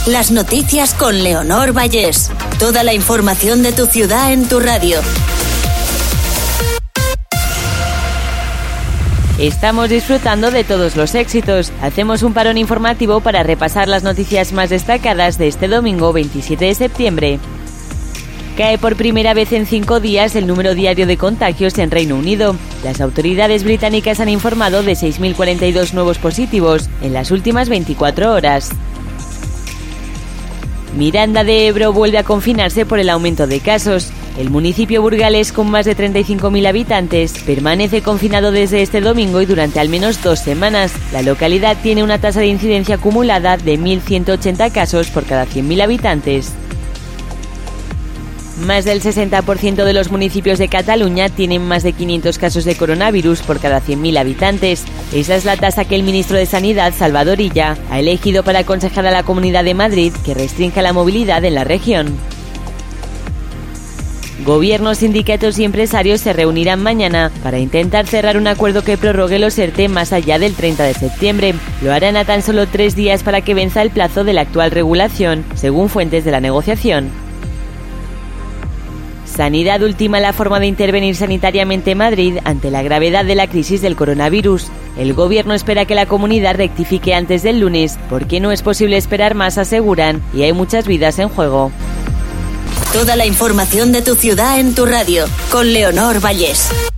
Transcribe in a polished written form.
Las noticias con Leonor Vallés. Toda la información de tu ciudad en tu radio. Estamos disfrutando de todos los éxitos. Hacemos un parón informativo para repasar las noticias más destacadas de este domingo 27 de septiembre. Cae por primera vez en 5 días el número diario de contagios en Reino Unido. Las autoridades británicas han informado de 6.042 nuevos positivos en las últimas 24 horas. Miranda de Ebro vuelve a confinarse por el aumento de casos. El municipio burgalés, con más de 35.000 habitantes, permanece confinado desde este domingo y durante al menos 2 semanas. La localidad tiene una tasa de incidencia acumulada de 1.180 casos por cada 100.000 habitantes. Más del 60% de los municipios de Cataluña tienen más de 500 casos de coronavirus por cada 100.000 habitantes. Esa es la tasa que el ministro de Sanidad, Salvador Illa, ha elegido para aconsejar a la Comunidad de Madrid que restrinja la movilidad en la región. Gobiernos, sindicatos y empresarios se reunirán mañana para intentar cerrar un acuerdo que prorrogue los ERTE más allá del 30 de septiembre. Lo harán a tan solo 3 días para que venza el plazo de la actual regulación, según fuentes de la negociación. Sanidad ultima la forma de intervenir sanitariamente en Madrid ante la gravedad de la crisis del coronavirus. El gobierno espera que la comunidad rectifique antes del lunes, porque no es posible esperar más, aseguran, y hay muchas vidas en juego. Toda la información de tu ciudad en tu radio, con Leonor Vallés.